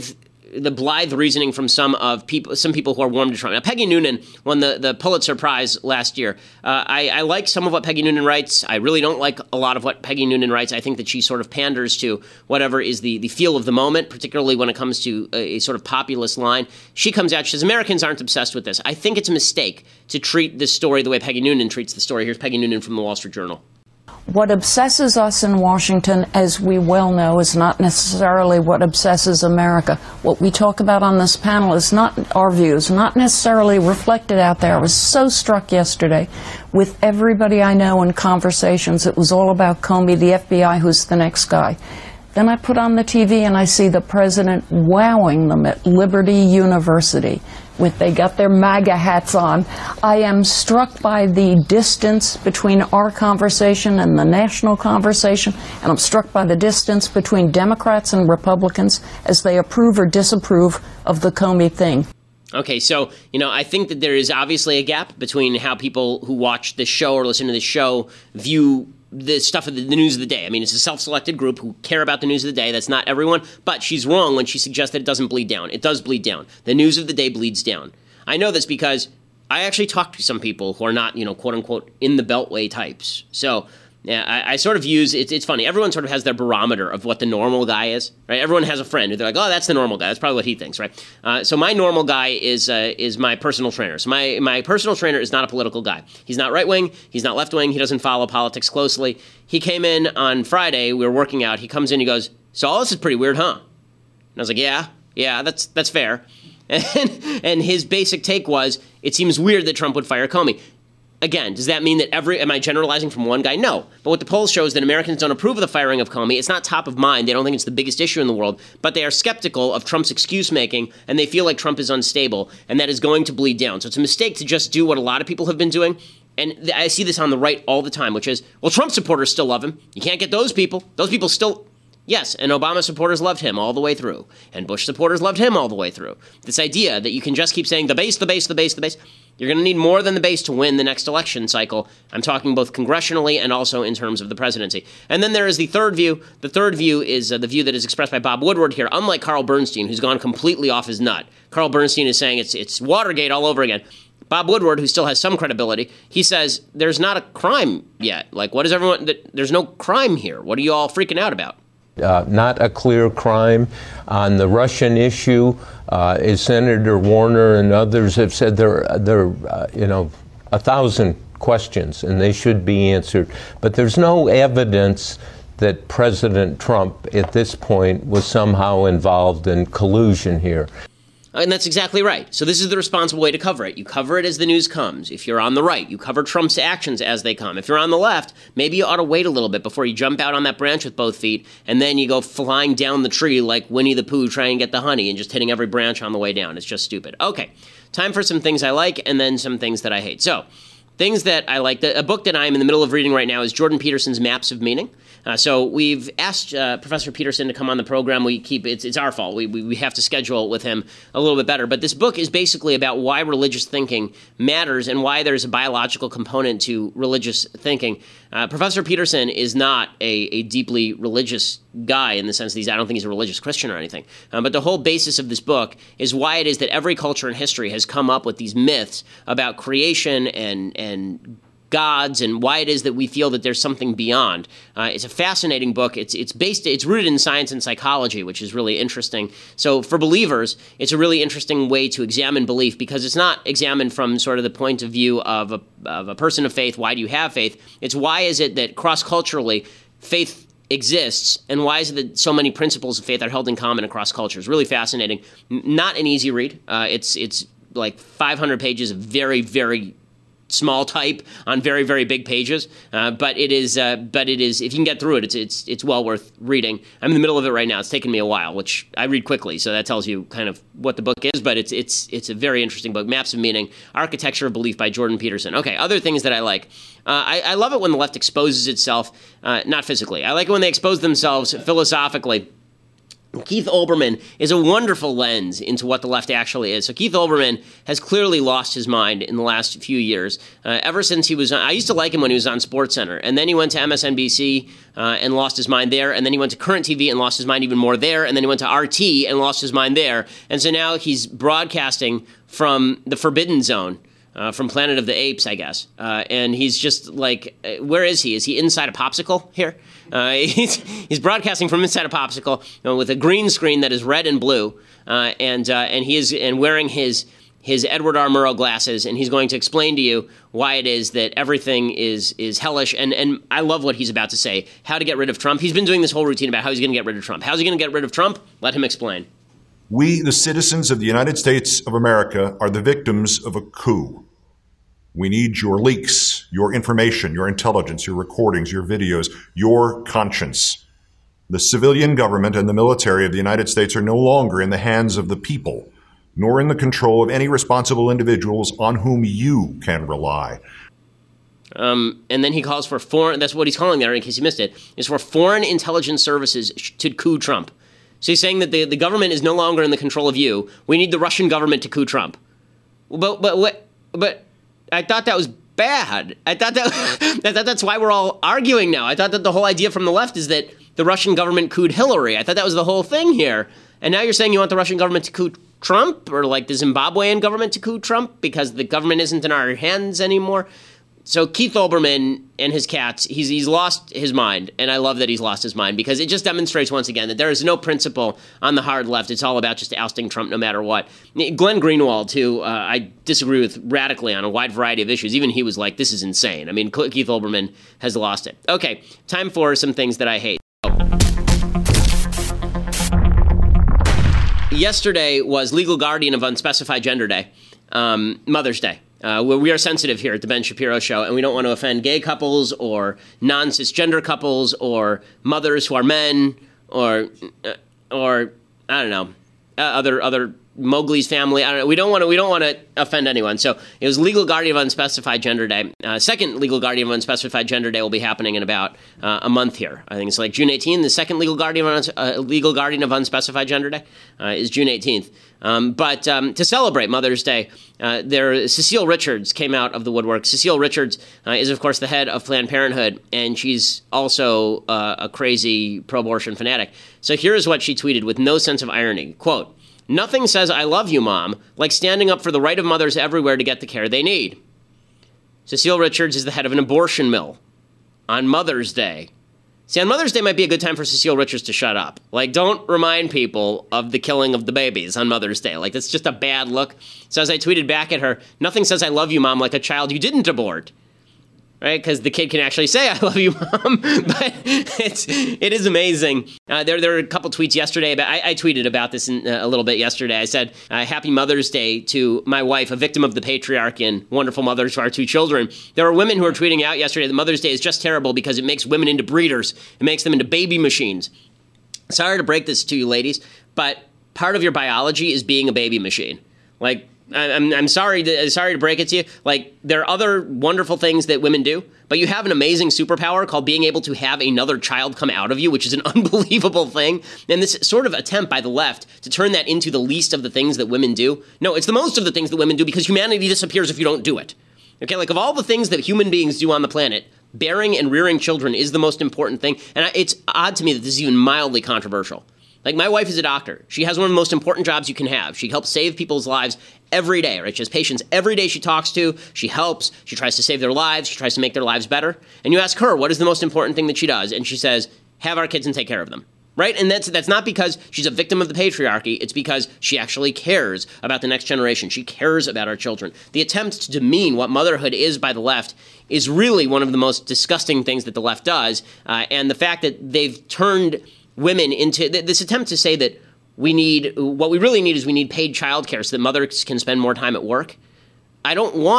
the blithe reasoning from some of people, some people who are warm to Trump. Now, Peggy Noonan won the, the Pulitzer Prize last year. Uh, I, I like some of what Peggy Noonan writes. I really don't like a lot of what Peggy Noonan writes. I think that she sort of panders to whatever is the, the feel of the moment, particularly when it comes to a, a sort of populist line. She comes out, she says, Americans aren't obsessed with this. I think it's a mistake to treat this story the way Peggy Noonan treats the story. Here's Peggy Noonan from the Wall Street Journal. What obsesses us in Washington, as we well know, is not necessarily what obsesses America. What we talk about on this panel is not our views, not necessarily reflected out there. I was so struck yesterday with everybody I know in conversations. It was all about Comey, the F B I, who's the next guy. Then I put on the T V and I see the president wowing them at Liberty University. With they got their MAGA hats on. I am struck by the distance between our conversation and the national conversation, and I'm struck by the distance between Democrats and Republicans as they approve or disapprove of the Comey thing. Okay, so, you know, I think that there is obviously a gap between how people who watch this show or listen to this show view the stuff of the, the news of the day. I mean, it's a self-selected group who care about the news of the day. That's not everyone, but she's wrong when she suggests that it doesn't bleed down. It does bleed down. The news of the day bleeds down. I know this because I actually talked to some people who are not, you know, quote-unquote, in the Beltway types. So yeah, I, I sort of use, it's, it's funny, everyone sort of has their barometer of what the normal guy is, right? Everyone has a friend who they're like, oh, that's the normal guy. That's probably what he thinks, right? Uh, so my normal guy is uh, is my personal trainer. So my, my personal trainer is not a political guy. He's not right-wing. He's not left-wing. He doesn't follow politics closely. He came in on Friday. We were working out. He comes in, he goes, so all this is pretty weird, huh? And I was like, yeah, yeah, that's that's fair. And, and his basic take was, it seems weird that Trump would fire Comey. Again, does that mean that every, am I generalizing from one guy? No. But what the polls show is that Americans don't approve of the firing of Comey. It's not top of mind. They don't think it's the biggest issue in the world, but they are skeptical of Trump's excuse-making, and they feel like Trump is unstable, and that is going to bleed down. So it's a mistake to just do what a lot of people have been doing. And I see this on the right all the time, which is, well, Trump supporters still love him. You can't get those people. Those people still... Yes, and Obama supporters loved him all the way through, and Bush supporters loved him all the way through. This idea that you can just keep saying the base, the base, the base, the base, you're going to need more than the base to win the next election cycle. I'm talking both congressionally and also in terms of the presidency. And then there is the third view. The third view is uh, the view that is expressed by Bob Woodward here, unlike Carl Bernstein, who's gone completely off his nut. Carl Bernstein is saying it's it's Watergate all over again. Bob Woodward, who still has some credibility, he says there's not a crime yet. Like, what is everyone, there's no crime here. What are you all freaking out about? Uh, not a clear crime. On the Russian issue, uh, as Senator Warner and others have said, there, there uh, you know, a thousand questions, and they should be answered. But there's no evidence that President Trump, at this point, was somehow involved in collusion here. And that's exactly right. So this is the responsible way to cover it. You cover it as the news comes. If you're on the right, you cover Trump's actions as they come. If you're on the left, maybe you ought to wait a little bit before you jump out on that branch with both feet, and then you go flying down the tree like Winnie the Pooh trying to get the honey and just hitting every branch on the way down. It's just stupid. Okay, time for some things I like and then some things that I hate. So, things that I like. A book that I'm in the middle of reading right now is Jordan Peterson's Maps of Meaning. Uh, so we've asked uh, Professor Peterson to come on the program. We keep it's it's our fault. We, we we have to schedule it with him a little bit better. But this book is basically about why religious thinking matters and why there's a biological component to religious thinking. Uh, Professor Peterson is not a, a deeply religious guy in the sense that he's, I don't think he's a religious Christian or anything. Um, but the whole basis of this book is why it is that every culture in history has come up with these myths about creation and and gods and why it is that we feel that there's something beyond. Uh, it's a fascinating book. It's it's based, it's rooted in science and psychology, which is really interesting. So for believers, it's a really interesting way to examine belief because it's not examined from sort of the point of view of a, of a person of faith. Why do you have faith? It's why is it that cross-culturally faith exists, and why is it that so many principles of faith are held in common across cultures? Really fascinating. Not an easy read. Uh, it's it's like five hundred pages of very, very small type on very, very big pages, uh, but it is. Uh, but it is. If you can get through it, it's it's it's well worth reading. I'm in the middle of it right now. It's taken me a while, which I read quickly, so that tells you kind of what the book is. But it's it's it's a very interesting book. Maps of Meaning, Architecture of Belief by Jordan Peterson. Okay, other things that I like. Uh, I, I love it when the left exposes itself, uh, not physically. I like it when they expose themselves philosophically. Keith Olbermann is a wonderful lens into what the left actually is. So Keith Olbermann has clearly lost his mind in the last few years. Uh, ever since he was on, I used to like him when he was on SportsCenter, and then he went to M S N B C uh, and lost his mind there, and then he went to Current T V and lost his mind even more there, and then he went to R T and lost his mind there. And so now he's broadcasting from the Forbidden Zone. Uh, from Planet of the Apes, I guess. Uh, and he's just like, uh, where is he? Is he inside a popsicle here? Uh, he's, he's broadcasting from inside a popsicle, you know, with a green screen that is red and blue. Uh, and uh, and he is and wearing his his Edward R. Murrow glasses, and he's going to explain to you why it is that everything is is hellish. And, and I love what he's about to say, how to get rid of Trump. He's been doing this whole routine about how he's going to get rid of Trump. How's he going to get rid of Trump? Let him explain. We, the citizens of the United States of America, are the victims of a coup. We need your leaks, your information, your intelligence, your recordings, your videos, your conscience. The civilian government and the military of the United States are no longer in the hands of the people, nor in the control of any responsible individuals on whom you can rely. Um, and then he calls for foreign, that's what he's calling there in case you missed it, is for foreign intelligence services to coup Trump. So he's saying that the, the government is no longer in the control of you. We need the Russian government to coup Trump. But, but, what, but, I thought that was bad. I thought that I thought that's why we're all arguing now. I thought that the whole idea from the left is that the Russian government couped Hillary. I thought that was the whole thing here. And now you're saying you want the Russian government to coup Trump, or like the Zimbabwean government to coup Trump because the government isn't in our hands anymore. So Keith Olbermann and his cats, he's he's lost his mind, and I love that he's lost his mind because it just demonstrates once again that there is no principle on the hard left. It's all about just ousting Trump no matter what. Glenn Greenwald, who uh, I disagree with radically on a wide variety of issues, even he was like, this is insane. I mean, Keith Olbermann has lost it. Okay, time for some things that I hate. Yesterday was Legal Guardian of Unspecified Gender Day, um, Mother's Day. Uh, we are sensitive here at the Ben Shapiro Show, and we don't want to offend gay couples or non-cisgender couples or mothers who are men or, uh, or I don't know, uh, other other Mowgli's family. I don't know. We don't want to. We don't want to offend anyone. So it was Legal Guardian of Unspecified Gender Day. Uh, second Legal Guardian of Unspecified Gender Day will be happening in about uh, a month here. I think it's like June eighteenth. The second Legal Guardian of, uh, Legal Guardian of Unspecified Gender Day uh, is June eighteenth. Um, but um, to celebrate Mother's Day, uh, there Cecile Richards came out of the woodwork. Cecile Richards uh, is, of course, the head of Planned Parenthood, and she's also uh, a crazy pro-abortion fanatic. So here's what she tweeted with no sense of irony. Quote, "Nothing says I love you, Mom, like standing up for the right of mothers everywhere to get the care they need." Cecile Richards is the head of an abortion mill on Mother's Day. See, on Mother's Day might be a good time for Cecile Richards to shut up. Like, don't remind people of the killing of the babies on Mother's Day. Like, that's just a bad look. So as I tweeted back at her, nothing says I love you, Mom, like a child you didn't abort. Right? Because the kid can actually say, I love you, Mom. But it's, it is amazing. Uh, there, there were a couple tweets yesterday. About, I, I tweeted about this in, uh, a little bit yesterday. I said, uh, Happy Mother's Day to my wife, a victim of the patriarchy and wonderful mother to our two children. There are women who are tweeting out yesterday that Mother's Day is just terrible because it makes women into breeders. It makes them into baby machines. Sorry to break this to you, ladies, but part of your biology is being a baby machine. Like, I'm, I'm sorry to, sorry to break it to you. Like, there are other wonderful things that women do, but you have an amazing superpower called being able to have another child come out of you, which is an unbelievable thing. And this sort of attempt by the left to turn that into the least of the things that women do. No, it's the most of the things that women do because humanity disappears if you don't do it. Okay, like of all the things that human beings do on the planet, bearing and rearing children is the most important thing. And it's odd to me that this is even mildly controversial. Like, my wife is a doctor. She has one of the most important jobs you can have. She helps save people's lives every day, right? She has patients every day she talks to. She helps. She tries to save their lives. She tries to make their lives better. And you ask her, what is the most important thing that she does? And she says, have our kids and take care of them, right? And that's that's not because she's a victim of the patriarchy. It's because she actually cares about the next generation. She cares about our children. The attempt to demean what motherhood is by the left is really one of the most disgusting things that the left does. Uh, and the fact that they've turned women into this attempt to say that we need, what we really need is we need paid childcare so that mothers can spend more time at work. I don't want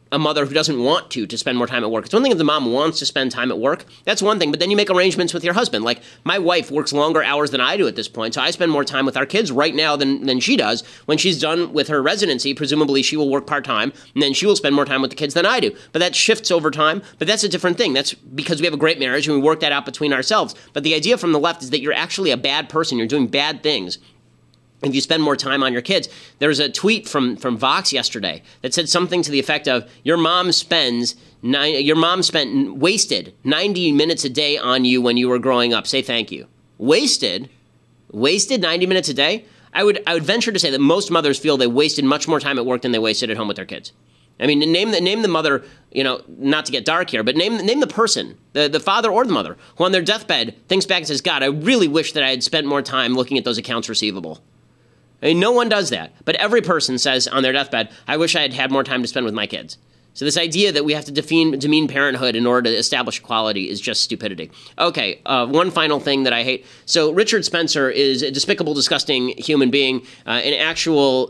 a mother who doesn't want to, to spend more time at work. It's one thing if the mom wants to spend time at work. That's one thing. But then you make arrangements with your husband. Like, my wife works longer hours than I do at this point, so I spend more time with our kids right now than, than she does. When she's done with her residency, presumably she will work part-time, and then she will spend more time with the kids than I do. But that shifts over time. But that's a different thing. That's because we have a great marriage and we work that out between ourselves. But the idea from the left is that you're actually a bad person. You're doing bad things if you spend more time on your kids. There was a tweet from, from Vox yesterday that said something to the effect of, your mom spends nine, your mom spent wasted ninety minutes a day on you when you were growing up. Say thank you. Wasted? Wasted ninety minutes a day? I would I would venture to say that most mothers feel they wasted much more time at work than they wasted at home with their kids. I mean, name the name the mother, you know, not to get dark here, but name name the person, the, the father or the mother, who on their deathbed thinks back and says, God, I really wish that I had spent more time looking at those accounts receivable. I mean, no one does that. But every person says on their deathbed, I wish I had had more time to spend with my kids. So this idea that we have to demean, demean parenthood in order to establish equality is just stupidity. Okay, uh, one final thing that I hate. So Richard Spencer is a despicable, disgusting human being, uh, an actual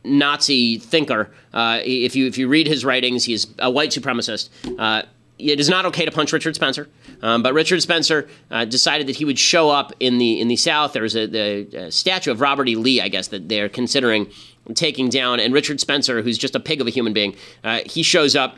Nazi thinker. Uh, if you if you read his writings, he's a white supremacist. Uh, it is not okay to punch Richard Spencer, um, but Richard Spencer uh, decided that he would show up in the in the South. There's a, the, a statue of Robert E. Lee, I guess, that they're considering taking down. And Richard Spencer, who's just a pig of a human being, uh, he shows up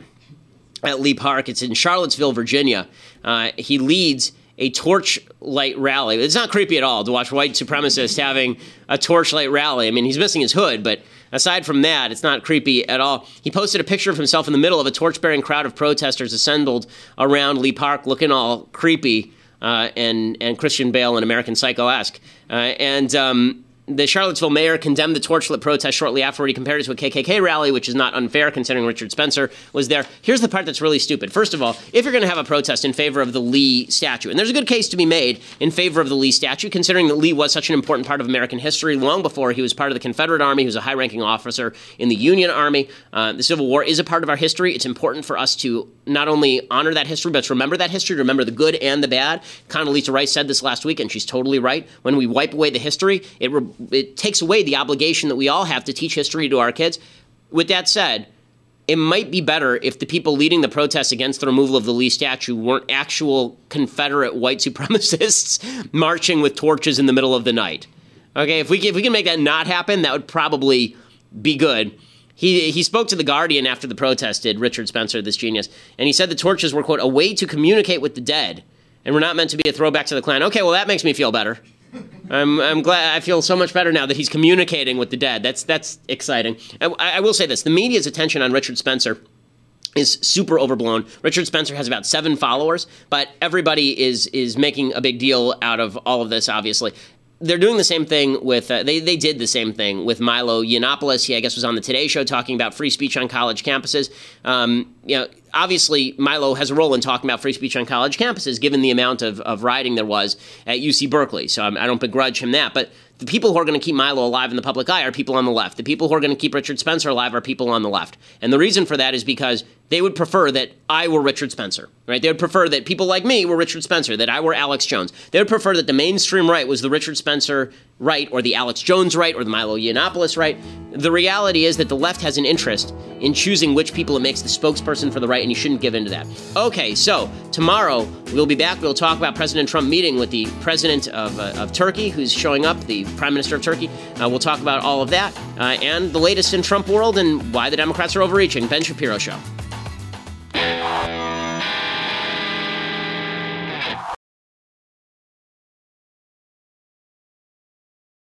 at Lee Park. It's in Charlottesville, Virginia. Uh, he leads a torchlight rally. It's not creepy at all to watch white supremacists having a torchlight rally. I mean, he's missing his hood, but aside from that, it's not creepy at all. He posted a picture of himself in the middle of a torch-bearing crowd of protesters assembled around Lee Park, looking all creepy uh, and, and Christian Bale and American Psycho-esque. Uh, and um, the Charlottesville mayor condemned the torchlit protest shortly afterward. He compared it to a K K K rally, which is not unfair considering Richard Spencer was there. Here's the part that's really stupid. First of all, if you're going to have a protest in favor of the Lee statue, and there's a good case to be made in favor of the Lee statue, considering that Lee was such an important part of American history long before he was part of the Confederate Army. He was a high-ranking officer in the Union Army. Uh, the Civil War is a part of our history. It's important for us to not only honor that history, but to remember that history, to remember the good and the bad. Condoleezza Rice said this last week, and she's totally right. When we wipe away the history, it, re- it takes away the obligation that we all have to teach history to our kids. With that said, it might be better if the people leading the protests against the removal of the Lee statue weren't actual Confederate white supremacists marching with torches in the middle of the night. Okay, if we, if we can make that not happen, that would probably be good. He he spoke to The Guardian after the protest, did Richard Spencer, this genius, and he said the torches were, quote, a way to communicate with the dead, and were not meant to be a throwback to the Klan. Okay, well, that makes me feel better. I'm I'm glad. I feel so much better now that he's communicating with the dead. That's that's exciting. I, I will say this: the media's attention on Richard Spencer is super overblown. Richard Spencer has about seven followers, but everybody is is making a big deal out of all of this. Obviously, they're doing the same thing with uh, they they did the same thing with Milo Yiannopoulos. He, I guess, was on the Today Show talking about free speech on college campuses. Um, you know. Obviously, Milo has a role in talking about free speech on college campuses, given the amount of, of rioting there was at U C Berkeley. So I'm, I don't begrudge him that. But the people who are going to keep Milo alive in the public eye are people on the left. The people who are going to keep Richard Spencer alive are people on the left. And the reason for that is because they would prefer that I were Richard Spencer, right? They would prefer that people like me were Richard Spencer, that I were Alex Jones. They would prefer that the mainstream right was the Richard Spencer right, or the Alex Jones right, or the Milo Yiannopoulos right. The reality is that the left has an interest in choosing which people it makes the spokesperson for the right, and you shouldn't give in to that. Okay, so tomorrow we'll be back. We'll talk about President Trump meeting with the president of, uh, of Turkey, who's showing up, the prime minister of Turkey. Uh, we'll talk about all of that uh, and the latest in Trump world and why the Democrats are overreaching. Ben Shapiro Show.